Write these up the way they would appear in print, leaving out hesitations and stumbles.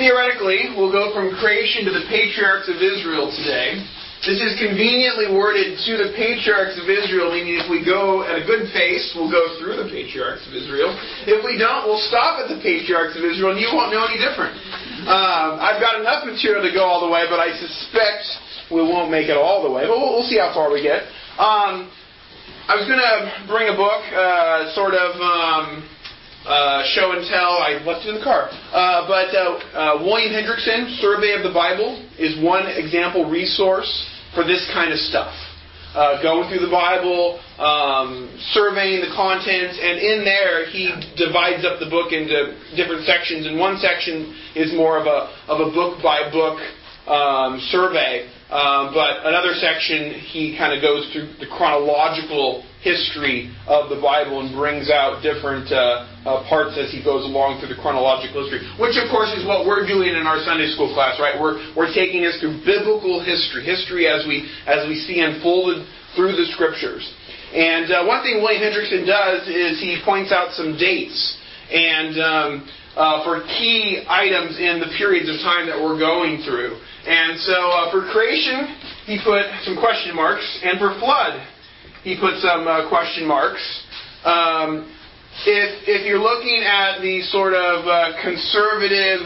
theoretically, we'll go from creation to the patriarchs of Israel today. This is conveniently worded to the patriarchs of Israel, meaning if we go at a good pace, we'll go through the patriarchs of Israel. If we don't, we'll stop at the patriarchs of Israel, and you won't know any different. I've got enough material to go all the way, but I suspect we won't make it all the way. But we'll see how far we get. I was going to bring a book, show and tell. I left it in the car. But William Hendrickson, Survey of the Bible, is one example resource for this kind of stuff. Going through the Bible, surveying the contents, and in there he divides up the book into different sections. And one section is more of a book-by-book survey. But another section, he kind of goes through the chronological history of the Bible and brings out different parts as he goes along through the chronological history. Which, of course, is what we're doing in our Sunday school class, right? We're taking us through biblical history as we see unfolded through the Scriptures. And one thing William Hendrickson does is he points out some dates and for key items in the periods of time that we're going through. And so for creation, he put some question marks, and for flood, he put some question marks. If you're looking at the sort of conservative,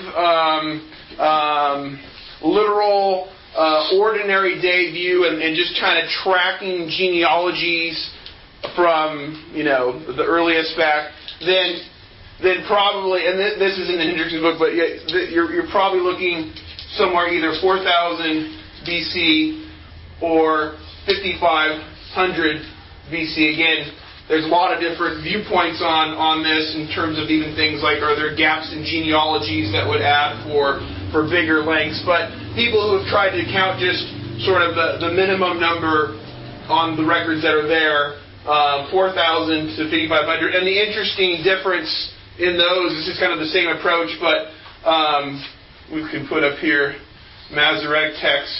literal, ordinary day view and just kind of tracking genealogies from, the earliest back, then probably, and this isn't an Hendrickson book, but you're probably looking somewhere either 4000 BC or 5500 BC. Again, there's a lot of different viewpoints on this in terms of even things like, are there gaps in genealogies that would add for bigger lengths? But people who have tried to count just sort of the minimum number on the records that are there, 4,000 to 5,500. And the interesting difference in those, this is kind of the same approach, but we can put up here Masoretic text.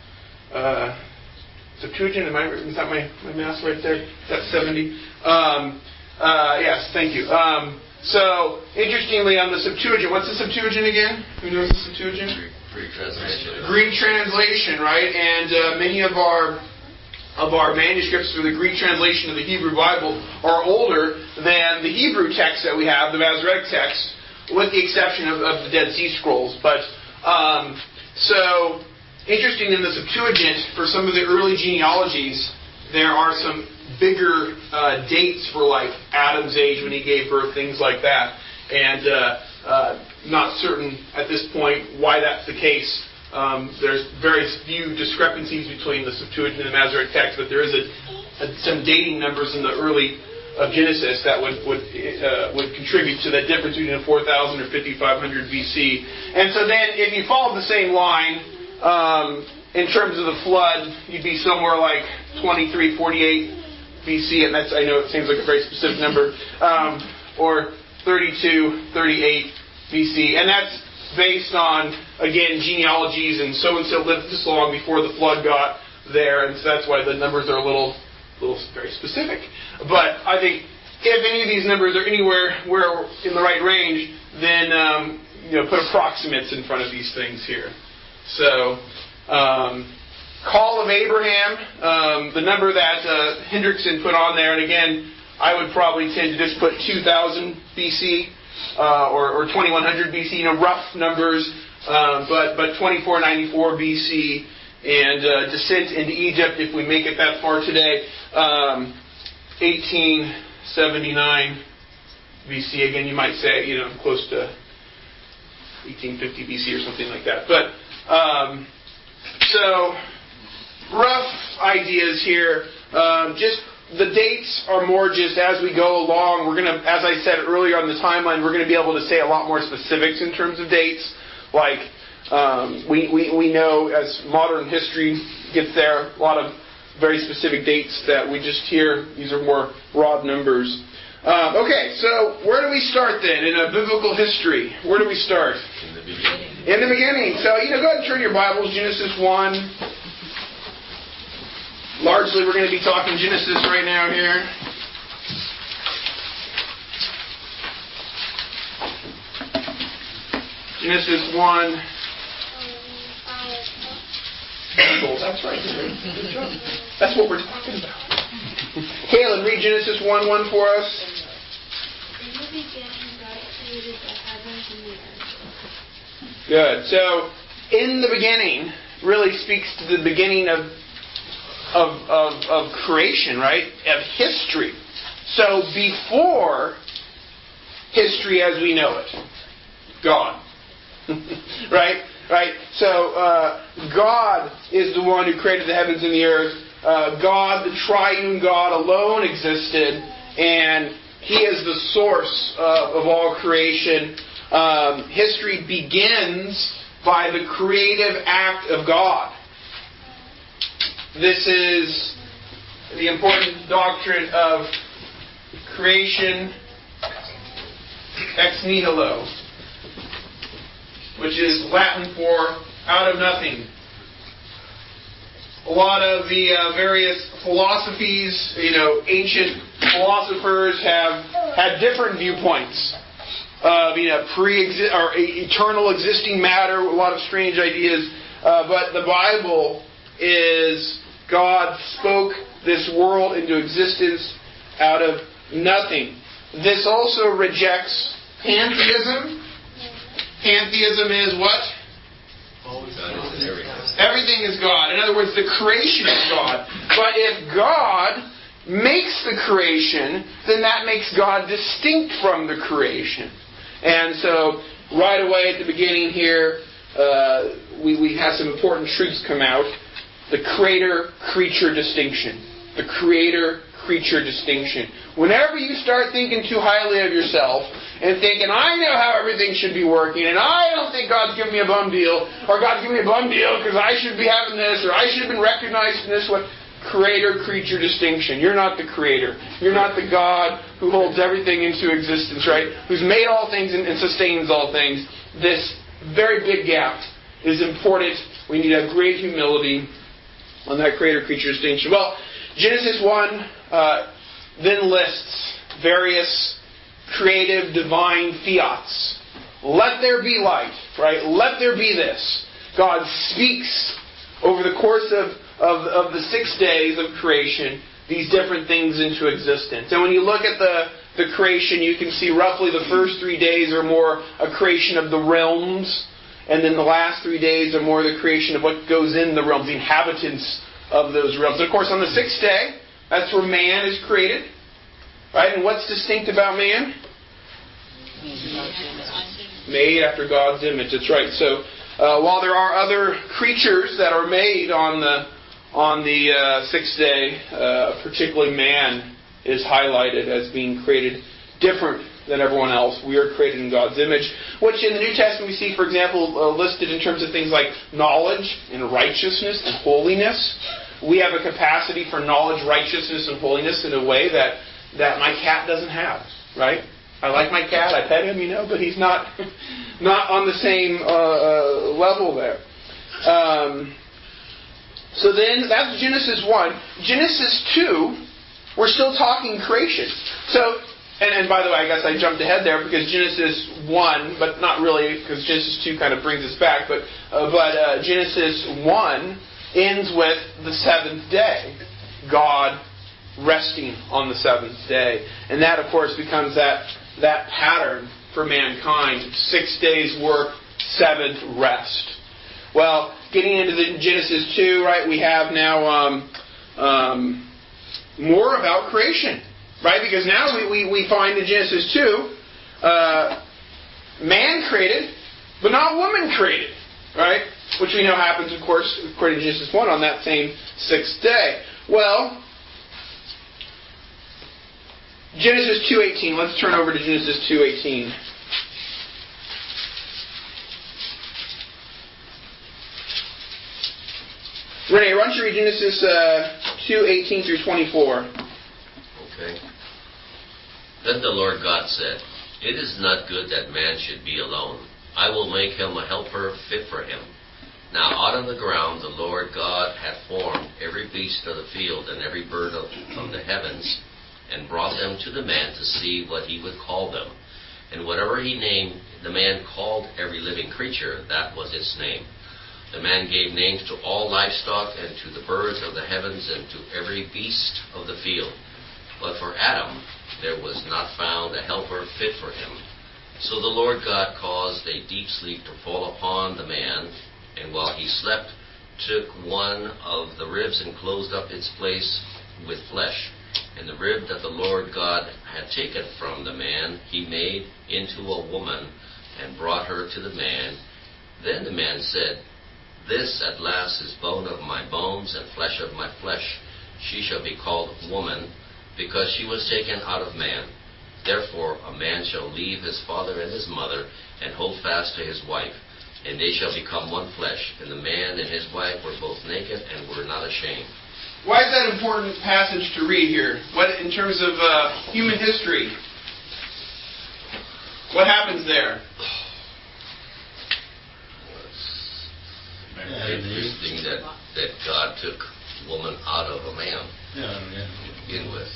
Septuagint, is that my math right there? That's 70. Yes, thank you. So, interestingly, on the Septuagint, what's the Septuagint again? Who knows the Septuagint? Greek translation. Greek translation, right? And many of our manuscripts for the Greek translation of the Hebrew Bible are older than the Hebrew text that we have, the Masoretic text, with the exception of the Dead Sea Scrolls. But so interesting in the Septuagint, for some of the early genealogies, there are some bigger dates for like Adam's age when he gave birth, things like that. And not certain at this point why that's the case. There's very few discrepancies between the Septuagint and the Masoretic text, but there is some dating numbers in the early of Genesis that would contribute to that difference between 4,000 or 5,500 BC. And so then, if you follow the same line, in terms of the flood, you'd be somewhere like 2348 BC, and that's, I know it seems like a very specific number, or 3238 BC, and that's based on, again, genealogies and so lived this long before the flood got there, and so that's why the numbers are a little very specific. But I think if any of these numbers are anywhere where in the right range, then put approximates in front of these things here. So, call of Abraham, the number that Hendrickson put on there, and again, I would probably tend to just put 2000 BC or 2100 BC, rough numbers, but 2494 BC. And descent into Egypt, if we make it that far today, 1879 BC. Again, you might say, close to 1850 BC or something like that. But so rough ideas here. Just the dates are more just as we go along. We're going to, as I said earlier on the timeline, we're going to be able to say a lot more specifics in terms of dates, like. We know as modern history gets there, a lot of very specific dates that we just hear. These are more broad numbers. Okay, so where do we start then in a biblical history? Where do we start? In the beginning. In the beginning. So, go ahead and turn your Bibles, Genesis 1. Largely, we're going to be talking Genesis right now here. Genesis 1. That's right. Good job. That's what we're talking about. Caleb, read Genesis 1:1 for us. In the beginning, God created the heavens and the earth. Good. So, in the beginning really speaks to the beginning of creation, right? Of history. So, before history as we know it, God. Right? Right? So, God is the one who created the heavens and the earth. God, the triune God, alone existed, and He is the source of all creation. History begins by the creative act of God. This is the important doctrine of creation ex nihilo, which is Latin for out of nothing. A lot of the various philosophies, ancient philosophers have had different viewpoints of, or eternal existing matter, a lot of strange ideas. But the Bible is God spoke this world into existence out of nothing. This also rejects pantheism. Pantheism is what? God is in everything. Everything is God. In other words, the creation is God. But if God makes the creation, then that makes God distinct from the creation. And so, right away at the beginning here, we have some important truths come out. The creator-creature distinction. The creator-creature distinction. Whenever you start thinking too highly of yourself and thinking, I know how everything should be working, and I don't think God's giving me a bum deal, or God's giving me a bum deal because I should be having this, or I should have been recognized in this way. Creator-creature distinction. You're not the creator. You're not the God who holds everything into existence, right? Who's made all things and sustains all things. This very big gap is important. We need to have great humility on that creator-creature distinction. Well, Genesis 1 then lists various creative divine fiats. Let there be light, right? Let there be this. God speaks over the course of the 6 days of creation these different things into existence. And when you look at the creation, you can see roughly the first 3 days are more a creation of the realms, and then the last 3 days are more the creation of what goes in the realms, the inhabitants of those realms. And of course, on the 6th day, that's where man is created. Right? And what's distinct about man? Made after God's image. That's right. So, while there are other creatures that are made on the 6th day, particularly man is highlighted as being created different than everyone else. We are created in God's image, which in the New Testament we see, for example, listed in terms of things like knowledge and righteousness and holiness. We have a capacity for knowledge, righteousness, and holiness in a way that my cat doesn't have, right? I like my cat, I pet him, but he's not on the same level there. So then, that's Genesis 1. Genesis 2, we're still talking creation. So, and by the way, I guess I jumped ahead there because Genesis 1, but not really, because Genesis 2 kind of brings us back, but Genesis 1 ends with the 7th day. God resting on the 7th day. And that, of course, becomes that pattern for mankind. 6 days work, 7th rest. Well, getting into the Genesis 2, right, we have now more about creation. Right? Because now we find in Genesis 2, man created, but not woman created. Right? Which we know happens, of course, according to Genesis 1, on that same 6th day. Well, Genesis 2:18. Let's turn over to Genesis 2:18. Renee, why don't you read Genesis 2:18 through 24? Okay. Then the Lord God said, "It is not good that man should be alone. I will make him a helper fit for him." Now out of the ground the Lord God had formed every beast of the field and every bird of the heavens, and brought them to the man to see what he would call them. And whatever he named, the man called every living creature, that was its name. The man gave names to all livestock, and to the birds of the heavens, and to every beast of the field. But for Adam there was not found a helper fit for him. So the Lord God caused a deep sleep to fall upon the man, and while he slept, took one of the ribs and closed up its place with flesh. And the rib that the Lord God had taken from the man, he made into a woman, and brought her to the man. Then the man said, This at last is bone of my bones, and flesh of my flesh. She shall be called woman, because she was taken out of man. Therefore a man shall leave his father and his mother, and hold fast to his wife, and they shall become one flesh. And the man and his wife were both naked, and were not ashamed. Why is that an important passage to read here? What, in terms of human history, what happens there? Interesting that God took woman out of a man to begin with.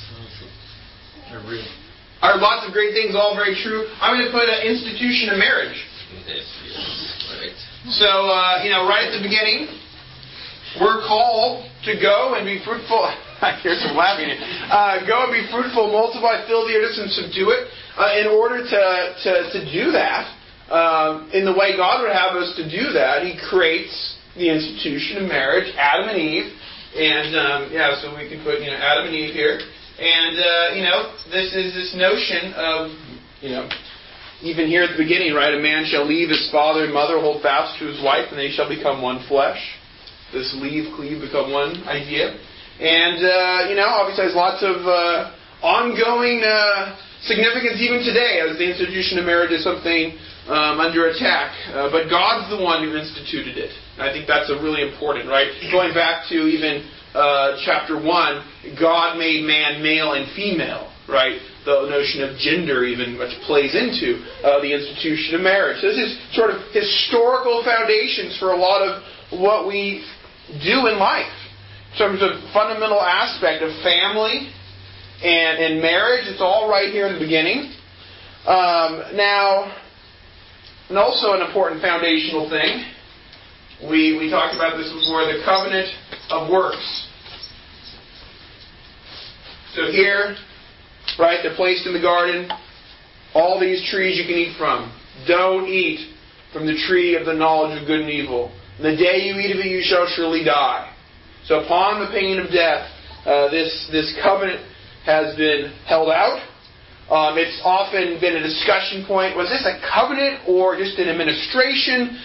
Are lots of great things all very true? I'm going to put an institution of marriage. Yes, right. So, right at the beginning, we're called to go and be fruitful. I hear some laughing. Go and be fruitful, multiply, fill the earth, and subdue it. In order to do that, in the way God would have us to do that, He creates the institution of marriage, Adam and Eve. And, so we can put, Adam and Eve here. And, this is this notion of, even here at the beginning, right? A man shall leave his father and mother, hold fast to his wife, and they shall become one flesh. This leave, cleave, become one idea. And, obviously has lots of ongoing significance even today, as the institution of marriage is something under attack. But God's the one who instituted it. And I think that's a really important, right? Going back to even chapter 1, God made man male and female, right? The notion of gender even, which plays into the institution of marriage. So this is sort of historical foundations for a lot of what we do in life. In terms of fundamental aspect of family and marriage, it's all right here in the beginning. Now, and also an important foundational thing, we talked about this before, the covenant of works. So here, right, they're placed in the garden. All these trees you can eat from. Don't eat from the tree of the knowledge of good and evil. The day you eat of it, you shall surely die. So upon the pain of death, this covenant has been held out. It's often been a discussion point. Was this a covenant or just an administration?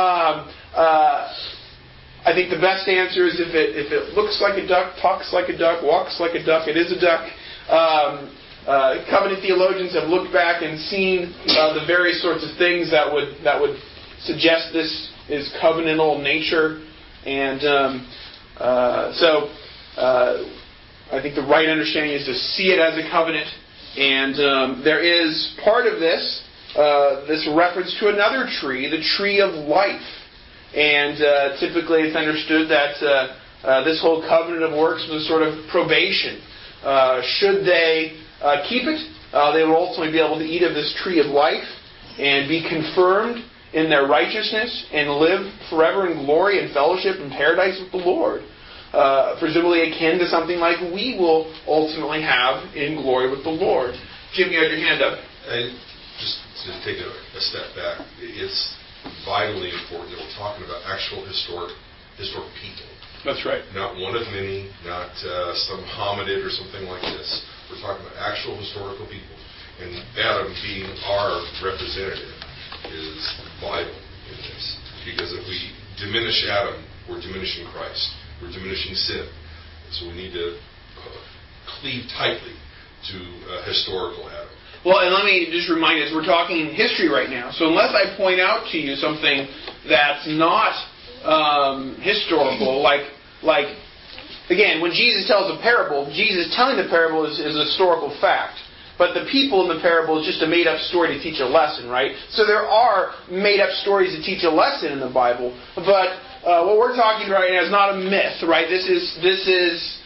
I think the best answer is if it looks like a duck, talks like a duck, walks like a duck, it is a duck. Covenant theologians have looked back and seen the various sorts of things that would suggest this is covenantal nature, and so I think the right understanding is to see it as a covenant. And there is part of this reference to another tree, the tree of life. And typically it's understood that this whole covenant of works was a sort of probation. Should they keep it, they will ultimately be able to eat of this tree of life and be confirmed in their righteousness and live forever in glory and fellowship and paradise with the Lord. Presumably akin to something like we will ultimately have in glory with the Lord. Jim, you had your hand up. Just to take a step back, it's vitally important that we're talking about actual historic people. That's right. Not one of many, not some hominid or something like this. We're talking about actual historical people. And Adam being our representative is vital in this. Because if we diminish Adam, we're diminishing Christ. We're diminishing sin. So we need to cleave tightly to historical Adam. Well, and let me just remind us, we're talking history right now. So unless I point out to you something that's not historical, like again, when Jesus tells a parable, Jesus telling the parable is a historical fact. But the people in the parable is just a made-up story to teach a lesson, right? So there are made-up stories to teach a lesson in the Bible. But what we're talking about right now is not a myth, right? This is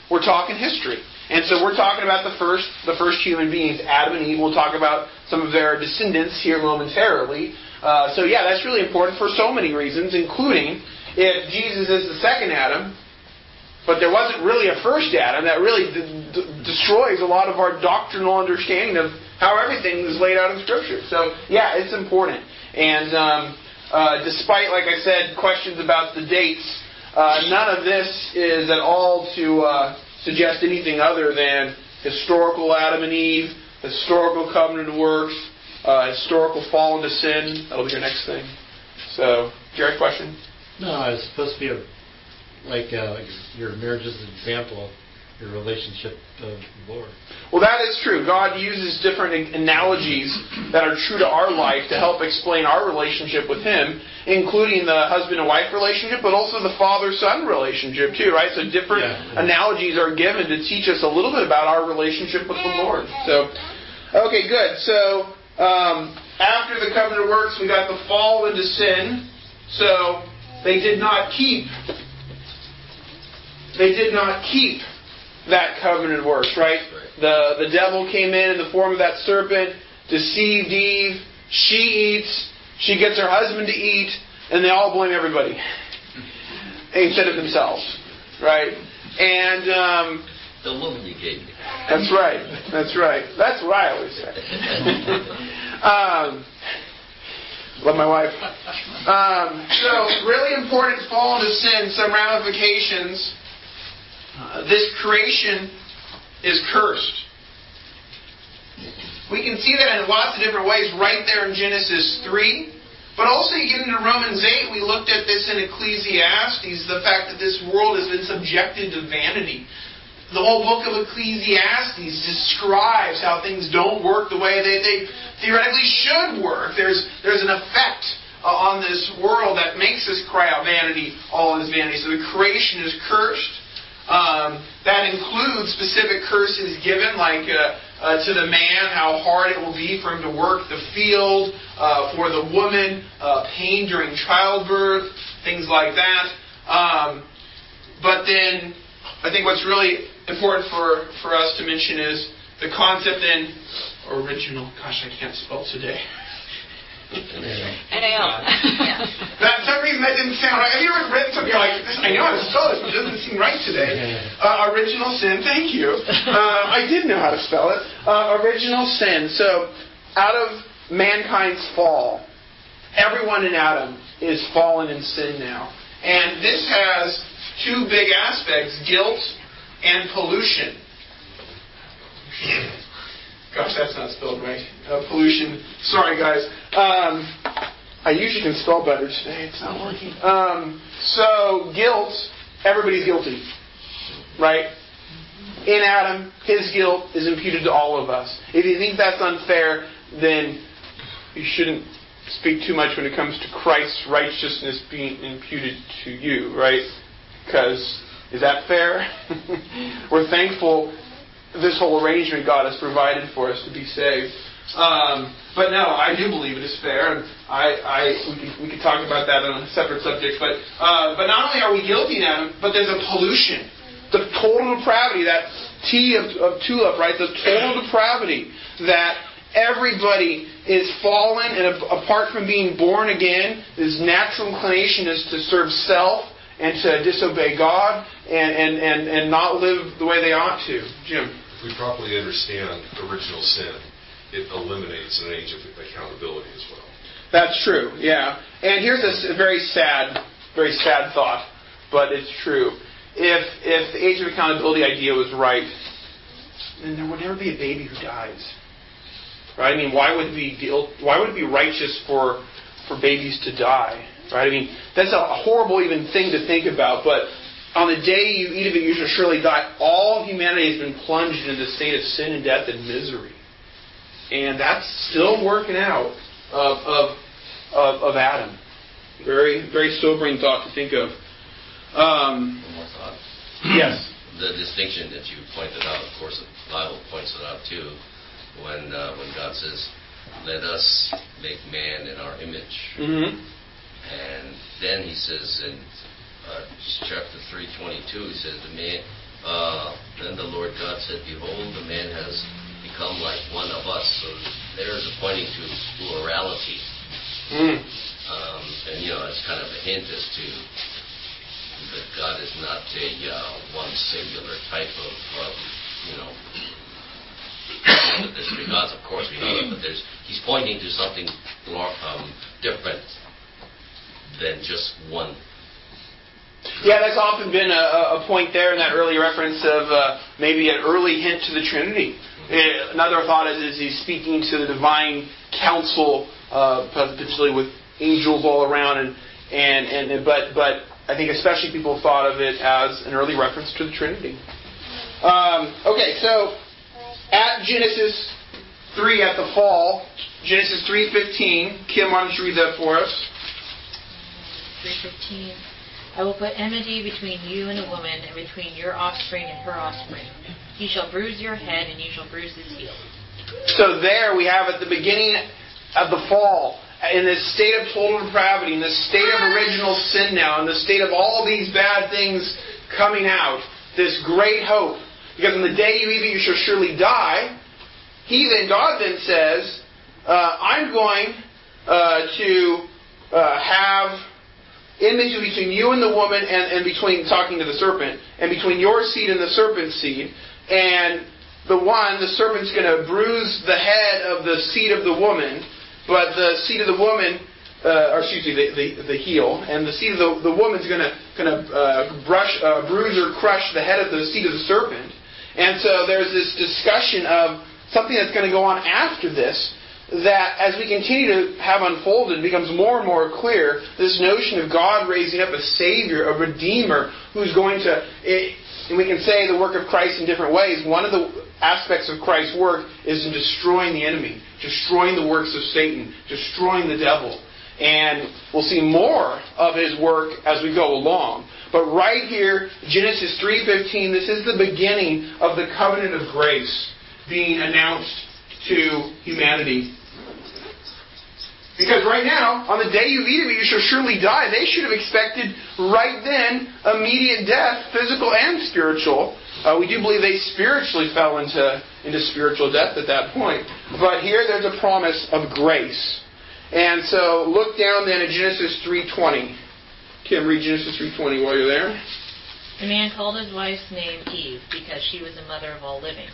we're talking history. And so we're talking about the first human beings, Adam and Eve. We'll talk about some of their descendants here momentarily. So yeah, that's really important for so many reasons, including if Jesus is the second Adam, but there wasn't really a first Adam, that really destroys a lot of our doctrinal understanding of how everything is laid out in Scripture. So yeah, it's important. And despite, like I said, questions about the dates, none of this is at all to suggest anything other than historical Adam and Eve, historical covenant works, historical fall into sin. That'll be your next thing. So, Jared, question? No, it's supposed to be your marriage is an example of your relationship of the Lord. Well, that is true. God uses different analogies that are true to our life to help explain our relationship with Him, including the husband and wife relationship, but also the father-son relationship too, right? So different analogies are given to teach us a little bit about our relationship with the Lord. So, okay, good. So, after the covenant works, we got the fall into sin. So, they did not keep that covenant works, right? The devil came in the form of that serpent, deceived Eve. She eats. She gets her husband to eat, and they all blame everybody instead of themselves, right? And the woman you gave me. That's right. That's right. That's what I always say. Love my wife. So, really important fall into sin. Some ramifications. This creation is cursed. We can see that in lots of different ways right there in Genesis 3. But also you get into Romans 8, we looked at this in Ecclesiastes, the fact that this world has been subjected to vanity. The whole book of Ecclesiastes describes how things don't work the way they theoretically should work. There's an effect on this world that makes us cry out vanity, all is vanity. So the creation is cursed. That includes specific curses given, like to the man, how hard it will be for him to work the field, for the woman, pain during childbirth, things like that. But then, I think what's really important for us to mention is the concept in original. Gosh, I can't spell today. NAL. That, for some reason that didn't sound right. Have you ever written something like, I know how to spell this, but it doesn't seem right today. Original sin, thank you. I did know how to spell it. Original sin. So, out of mankind's fall, everyone in Adam is fallen in sin now. And this has two big aspects, guilt and pollution. Gosh, that's not spelled right. Pollution. Sorry, guys. I usually can spell better today. It's not working. So, guilt. Everybody's guilty. Right? In Adam, his guilt is imputed to all of us. If you think that's unfair, then you shouldn't speak too much when it comes to Christ's righteousness being imputed to you, right? Because, is that fair? We're thankful this whole arrangement God has provided for us to be saved. But no, I do believe it is fair, and we could talk about that on a separate subject. But not only are we guilty in Adam, but there's a pollution, the total depravity, that T of tulip, right? The total depravity that everybody is fallen, and apart from being born again, his natural inclination is to serve self and to disobey God and not live the way they ought to. Jim? If we properly understand original sin, it eliminates an age of accountability as well. That's true, yeah. And here's a very sad thought, but it's true. If the age of accountability idea was right, then there would never be a baby who dies. Right? I mean, why would it be righteous for babies to die? Right? I mean, that's a horrible even thing to think about, but on the day you eat of it, you shall surely die. All humanity has been plunged into the state of sin and death and misery. And that's still working out of Adam. Very, very sobering thought to think of. One more thought. Yes. The distinction that you pointed out, of course, the Bible points it out too, when God says, "Let us make man in our image." Mm-hmm. And then He says in chapter 3:22, He says, Then the Lord God said, Behold, the man has become like one of us. So there's a pointing to plurality. And, it's kind of a hint as to that God is not a one singular type of that there's three gods. Of course, we know that, but he's pointing to something more different than just one. Yeah, that's often been a point there in that early reference of maybe an early hint to the Trinity. Another thought is he's speaking to the divine council, potentially with angels all around, but I think especially people thought of it as an early reference to the Trinity. Okay, so at Genesis 3 at the fall, Genesis 3:15. Kim, why don't you read that for us? 3:15. I will put enmity between you and the woman, and between your offspring and her offspring. He shall bruise your head, and you shall bruise his heel. So there we have at the beginning of the fall, in this state of total depravity, in this state of original sin now, in the state of all these bad things coming out, this great hope. Because in the day you eat it, you shall surely die. God then says, I'm going to have enmity between you and the woman, and between, talking to the serpent, and between your seed and the serpent's seed. And the serpent's going to bruise the head of the seed of the woman, but the seed of the woman, the heel, and the seed of the woman's going to bruise or crush the head of the seed of the serpent. And so there's this discussion of something that's going to go on after this, that as we continue to have unfolded, becomes more and more clear, this notion of God raising up a Savior, a Redeemer, who's going to, and we can say the work of Christ in different ways. One of the aspects of Christ's work is in destroying the enemy, destroying the works of Satan, destroying the devil. And we'll see more of His work as we go along. But right here, Genesis 3:15, this is the beginning of the covenant of grace being announced to humanity. Because right now, on the day you eat of it, you shall surely die. They should have expected right then immediate death, physical and spiritual. We do believe they spiritually fell into spiritual death at that point. But here there's a promise of grace. And so look down then at Genesis 3:20. Kim, read Genesis 3:20 while you're there. The man called his wife's name Eve, because she was the mother of all living.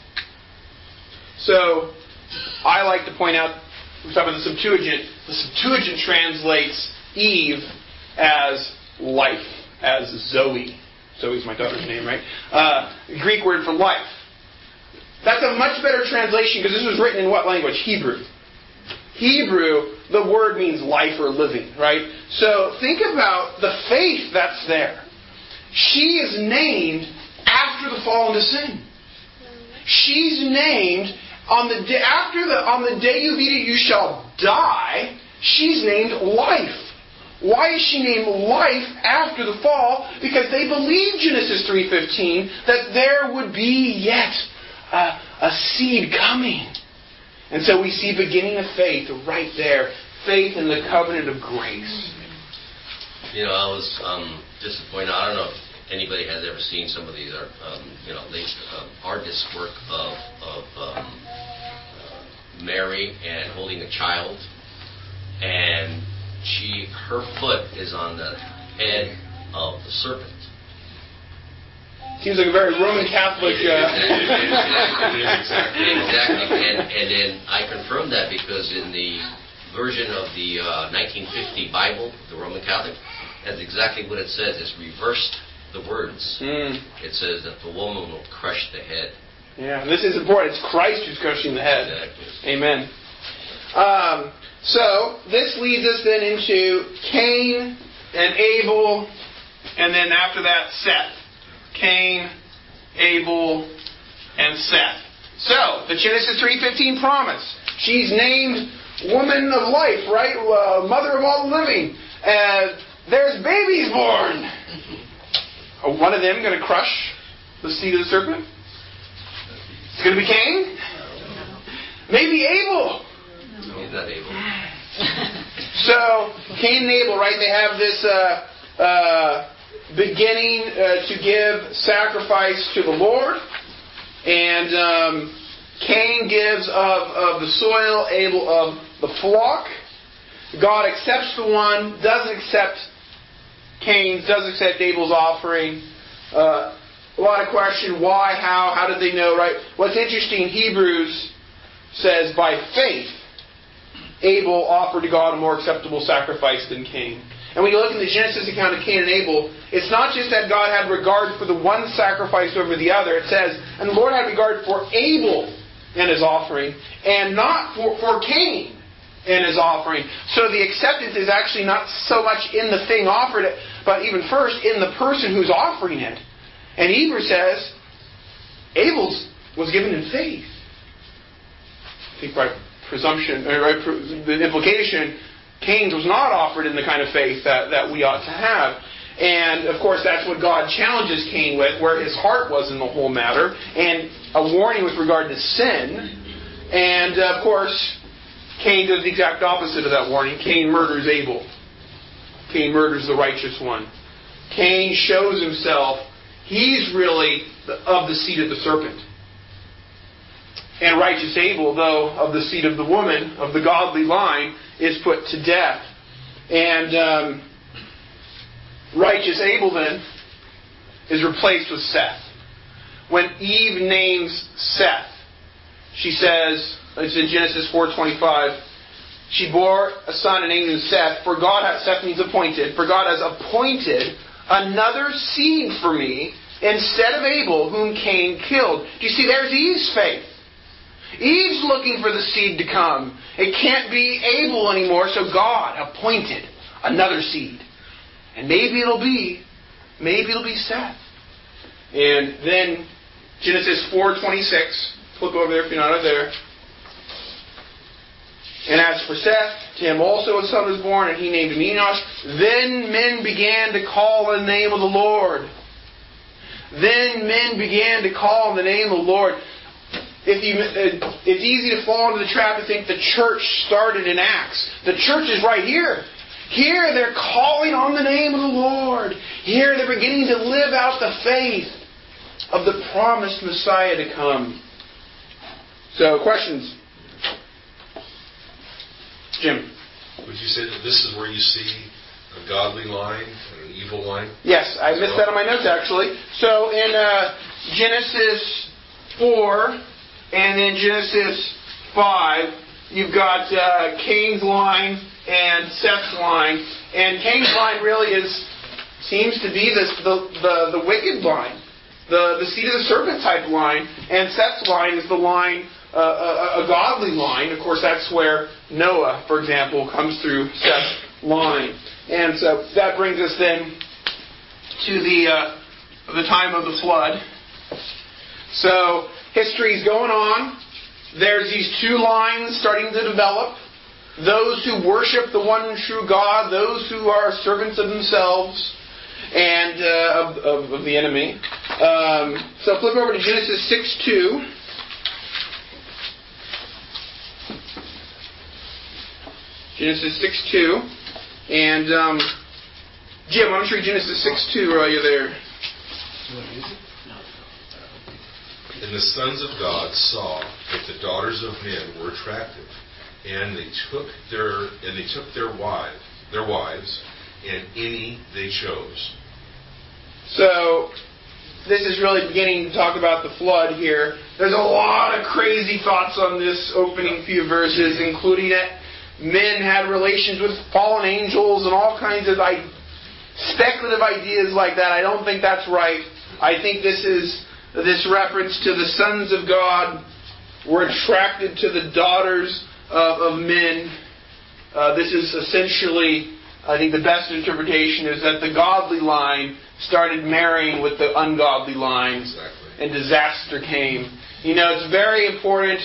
So I like to point out, we talk about the Septuagint. The Septuagint translates Eve as life, as Zoe. Zoe's my daughter's name, right? Greek word for life. That's a much better translation, because this was written in what language? Hebrew. Hebrew, the word means life or living, right? So think about the faith that's there. She is named after the fall into sin. She's named on the day you eat it, you shall die. She's named life. Why is she named life after the fall? Because they believed Genesis 3:15 that there would be yet a seed coming. And so we see beginning of faith right there. Faith in the covenant of grace. I was disappointed. I don't know if anybody has ever seen some of these artist work of Mary and holding a child, and her foot is on the head of the serpent. Seems like a very Roman Catholic. Exactly. And then I confirmed that because in the version of the 1950 Bible, the Roman Catholic, that's exactly what it says. It's reversed the words. It says that the woman will crush the head. Yeah, and this is important. It's Christ who's crushing the head. Exactly. Amen. So this leads us then into Cain and Abel, and then after that, Seth. Cain, Abel, and Seth. So, the Genesis 3:15 promise. She's named woman of life, right? Mother of all living. There's babies born. Are one of them going to crush the seed of the serpent? It's going to be Cain? Maybe Abel. No, he's not Abel. So, Cain and Abel, right? They have this beginning to give sacrifice to the Lord. And Cain gives of the soil, Abel of the flock. God accepts the one, doesn't accept Cain's, doesn't accept Abel's offering. A lot of question, why, how did they know, right? What's interesting, Hebrews says, by faith, Abel offered to God a more acceptable sacrifice than Cain. And when you look at the Genesis account of Cain and Abel, it's not just that God had regard for the one sacrifice over the other. It says, and the Lord had regard for Abel and his offering, and not for Cain and his offering. So the acceptance is actually not so much in the thing offered, but even first in the person who's offering it. And Hebrews says, Abel's was given in faith. I think by presumption, the implication, Cain's was not offered in the kind of faith that we ought to have. And, of course, that's what God challenges Cain with, where his heart was in the whole matter, and a warning with regard to sin. And, of course, Cain does the exact opposite of that warning. Cain murders Abel. Cain murders the righteous one. Cain shows himself, he's really of the seed of the serpent. And righteous Abel, though of the seed of the woman, of the godly line, is put to death. And righteous Abel then is replaced with Seth. When Eve names Seth, she says, it's in Genesis 4:25, she bore a son and named him Seth, for God has, Seth means appointed, for God has appointed another seed for me instead of Abel, whom Cain killed. Do you see, there's Eve's faith. Eve's looking for the seed to come. It can't be Abel anymore, so God appointed another seed. And maybe it'll be Seth. And then Genesis 4:26, flip over there if you're not there. And as for Seth, to him also a son was born, and he named him Enosh. Then men began to call on the name of the Lord. Then men began to call on the name of the Lord. It's easy to fall into the trap to think the church started in Acts. The church is right here. Here they're calling on the name of the Lord. Here they're beginning to live out the faith of the promised Messiah to come. So, questions? Jim? Would you say that this is where you see a godly line and an evil line? Yes, I missed that on my notes actually. So in Genesis 4 and then Genesis 5, you've got Cain's line and Seth's line. And Cain's line really seems to be the wicked line, the seed of the serpent type line. And Seth's line is the line, a godly line. Of course, that's where Noah, for example, comes through Seth's line. And so that brings us then to the time of the flood. So history's going on. There's these two lines starting to develop. Those who worship the one true God, those who are servants of themselves and of the enemy. So flip over to Genesis 6:2. Genesis 6:2. And Jim, why don't you read Genesis 6:2 while you're there? And the sons of God saw that the daughters of men were attractive, and they took their wives, and any they chose. So this is really beginning to talk about the flood here. There's a lot of crazy thoughts on this opening few verses, including that men had relations with fallen angels and all kinds of speculative ideas like that. I don't think that's right. I think this reference to the sons of God were attracted to the daughters of men. This is essentially, I think the best interpretation is that the godly line started marrying with the ungodly line. Exactly. And disaster came. It's very important.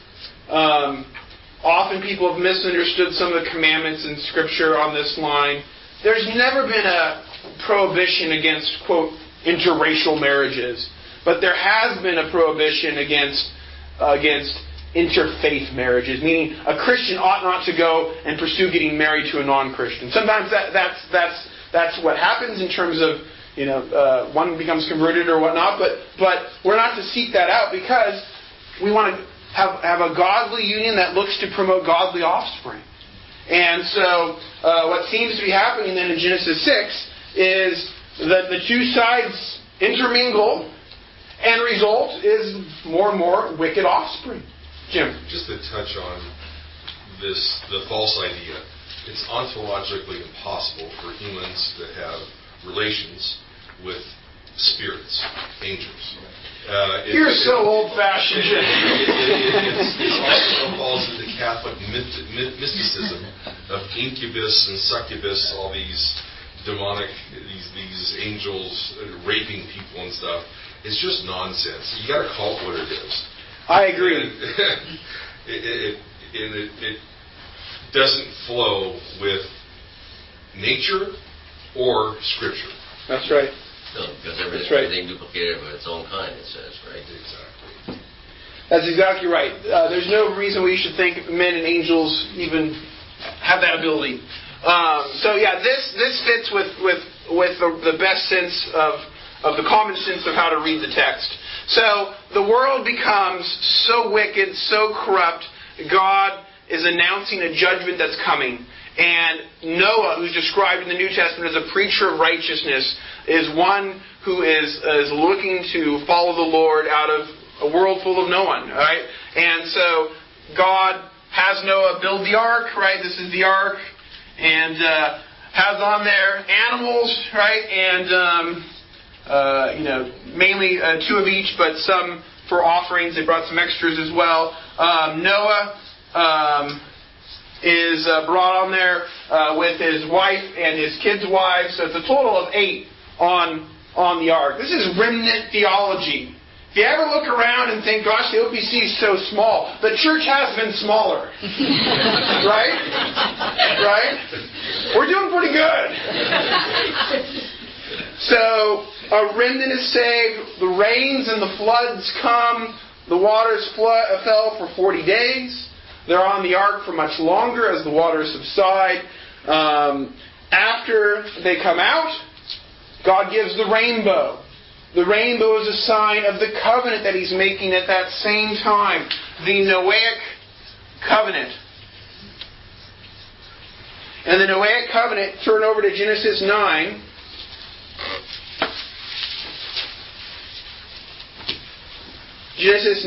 Often people have misunderstood some of the commandments in Scripture on this line. There's never been a prohibition against, quote, interracial marriages. But there has been a prohibition against interfaith marriages, meaning a Christian ought not to go and pursue getting married to a non-Christian. Sometimes that's what happens in terms of one becomes converted or whatnot. But we're not to seek that out because we want to have a godly union that looks to promote godly offspring. And so what seems to be happening then in Genesis 6 is that the two sides intermingle, and result is more and more wicked offspring. Jim? Just to touch on the false idea. It's ontologically impossible for humans to have relations with spirits, angels. You're so old-fashioned, Jim. It also falls into Catholic mysticism of incubus and succubus, all these demonic, these angels raping people and stuff. It's just nonsense. You got to call it what it is. I agree. It doesn't flow with nature or Scripture. That's right. No, because everything duplicated of its own kind, it says, right? Exactly. That's exactly right. There's no reason we should think men and angels even have that ability. This fits with the best sense of the common sense of how to read the text. So the world becomes so wicked, so corrupt. God is announcing a judgment that's coming. And Noah, who's described in the New Testament as a preacher of righteousness, is one who is looking to follow the Lord out of a world full of no one. Right? And so God has Noah build the ark. Right? This is the ark, and has on there animals. Right? And mainly two of each, but some for offerings. They brought some extras as well. Noah is brought on there with his wife and his kids' wives. So it's a total of 8 on the ark. This is remnant theology. If you ever look around and think, gosh, the OPC is so small, the church has been smaller. Right? Right? We're doing pretty good. So a remnant is saved. The rains and the floods come. The waters fell for 40 days. They're on the ark for much longer as the waters subside. After they come out, God gives the rainbow. The rainbow is a sign of the covenant that He's making at that same time. The Noahic covenant. And the Noahic covenant, turn over to Genesis 9. Genesis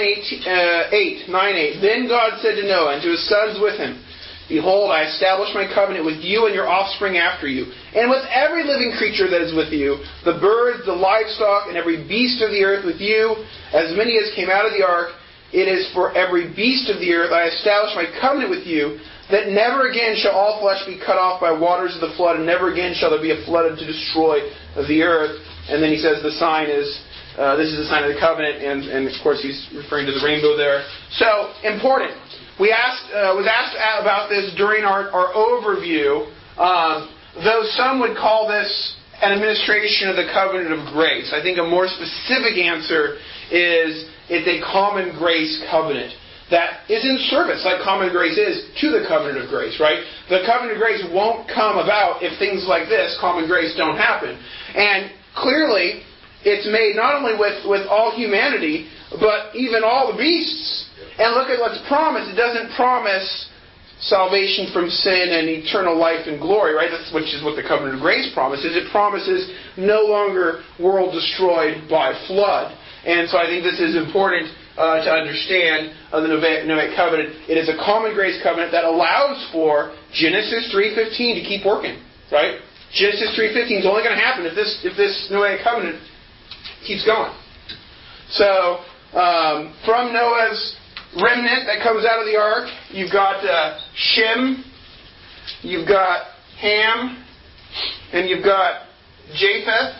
9:8. Then God said to Noah and to his sons with him, Behold, I establish my covenant with you and your offspring after you, and with every living creature that is with you, the birds, the livestock, and every beast of the earth with you, as many as came out of the ark. It is for every beast of the earth I establish my covenant with you, that never again shall all flesh be cut off by waters of the flood, and never again shall there be a flood to destroy the earth. And then he says the sign is, this is the sign of the covenant, and of course he's referring to the rainbow there. So, important. We was asked about this during our overview, though some would call this an administration of the covenant of grace. I think a more specific answer is it's a common grace covenant that is in service, like common grace is, to the covenant of grace, right? The covenant of grace won't come about if things like this, common grace, don't happen. And clearly, it's made not only with all humanity, but even all the beasts. And look at what's promised. It doesn't promise salvation from sin and eternal life and glory, right? Which is what the covenant of grace promises. It promises no longer world destroyed by flood. And so I think this is important to understand the Noahic covenant. It is a common grace covenant that allows for Genesis 3:15 to keep working, right? Genesis 3:15 is only going to happen if this Noahic covenant keeps going. So, from Noah's remnant that comes out of the ark, you've got Shem, you've got Ham, and you've got Japheth.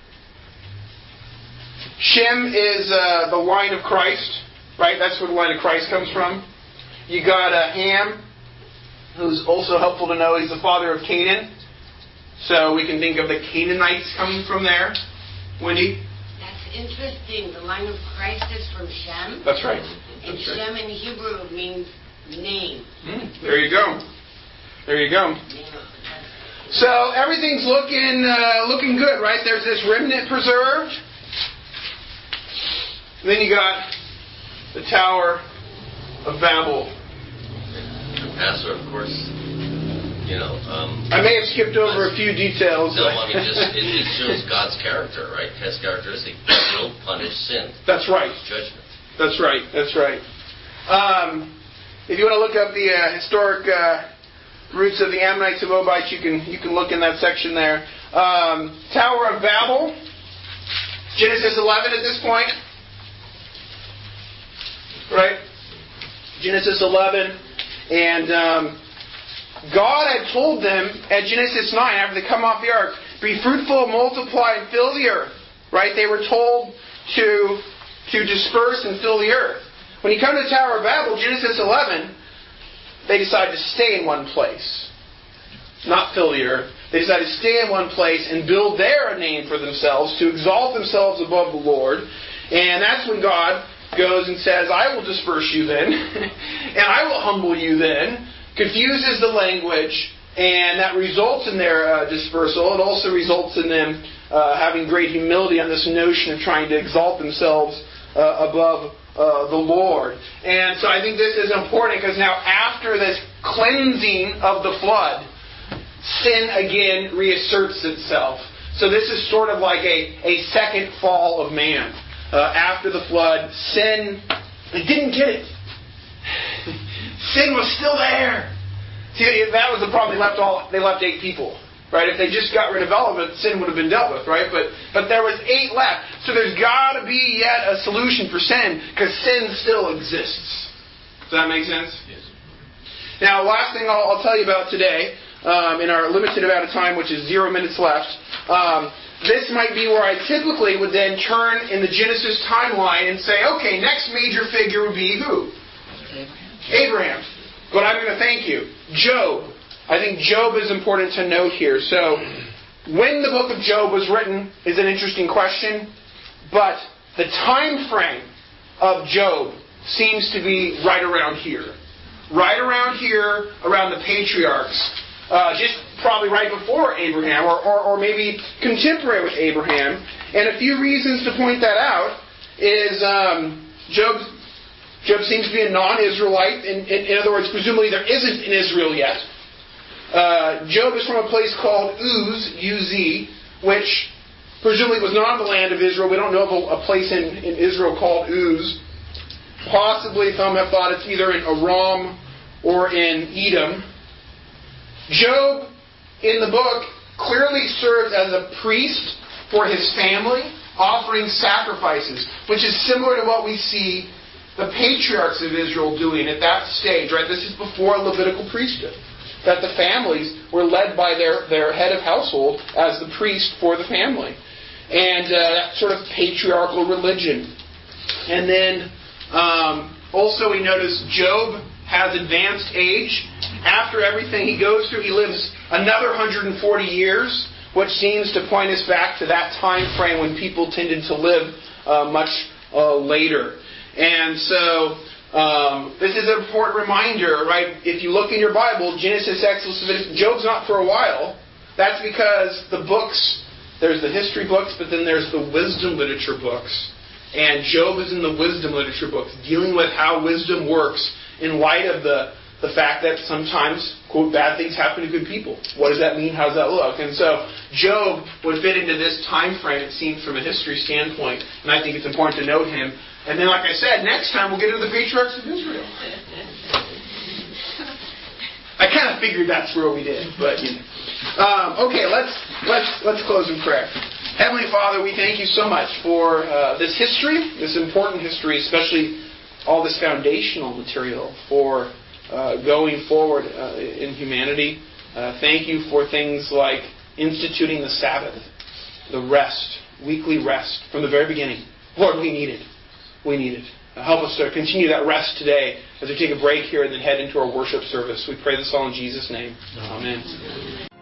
Shem is the line of Christ, right? That's where the line of Christ comes from. You got Ham, who's also helpful to know. He's the father of Canaan. So we can think of the Canaanites coming from there. Wendy? That's interesting. The line of Christ is from Shem. That's right. And Shem in Hebrew means name. There you go. There you go. So everything's looking good, right? There's this remnant preserved. Then you got the Tower of Babel. Pastor, of course, I may have skipped over a few details. No, I mean, it shows God's character, right? His characteristic. He will punish sin. That's right. Judgment. That's right. If you want to look up the historic roots of the Ammonites and Moabites, you can look in that section there. Tower of Babel, Genesis 11 at this point, right? Genesis 11, and God had told them at Genesis 9, after they come off the ark, be fruitful, multiply, and fill the earth. Right? They were told to disperse and fill the earth. When you come to the Tower of Babel, Genesis 11, they decide to stay in one place. Not fill the earth. They decide to stay in one place and build there a name for themselves, to exalt themselves above the Lord. And that's when God goes and says, I will disperse you then, and I will humble you then. Confuses the language, and that results in their dispersal. It also results in them having great humility on this notion of trying to exalt themselves above the Lord. And so I think this is important, because now after this cleansing of the flood, sin again reasserts itself. So this is sort of like a second fall of man. After the flood, sin, they didn't get it. Sin was still there. See, that was the problem. They left 8 people, right? If they just got rid of all of it, sin would have been dealt with, right? But there was 8 left. So there's got to be yet a solution for sin, because sin still exists. Does that make sense? Yes. Now, last thing I'll tell you about today, in our limited amount of time, which is 0 minutes left, this might be where I typically would then turn in the Genesis timeline and say, okay, next major figure would be who? Abraham. But I'm going to thank you. Job. I think Job is important to note here. So, when the book of Job was written is an interesting question, but the time frame of Job seems to be right around here. Right around here, around the patriarchs. Just probably right before Abraham, or maybe contemporary with Abraham. And a few reasons to point that out is Job seems to be a non-Israelite. In other words, presumably there isn't an Israel yet. Job is from a place called Uz, U-Z, which presumably was not the land of Israel. We don't know of a place in Israel called Uz. Possibly some have thought it's either in Aram or in Edom. Job, in the book, clearly serves as a priest for his family, offering sacrifices, which is similar to what we see the patriarchs of Israel doing at that stage, right? This is before a Levitical priesthood. That the families were led by their head of household as the priest for the family. And that sort of patriarchal religion. And then also we notice Job has advanced age. After everything he goes through, he lives another 140 years, which seems to point us back to that time frame when people tended to live much later. And so, this is an important reminder, right? If you look in your Bible, Genesis, Exodus, Leviticus, Job's not for a while. That's because the books, there's the history books, but then there's the wisdom literature books. And Job is in the wisdom literature books, dealing with how wisdom works in light of the fact that sometimes, quote, bad things happen to good people. What does that mean? How does that look? And so Job would fit into this time frame, it seems, from a history standpoint. And I think it's important to note him. And then, like I said, next time we'll get into the patriarchs of Israel. I kind of figured that's where we did, but you know. Okay, let's close in prayer. Heavenly Father, we thank you so much for this history, this important history, especially all this foundational material for going forward in humanity. Thank you for things like instituting the Sabbath, the rest, weekly rest from the very beginning. Lord, we need it. We need it. Help us to continue that rest today as we take a break here and then head into our worship service. We pray this all in Jesus' name. Amen.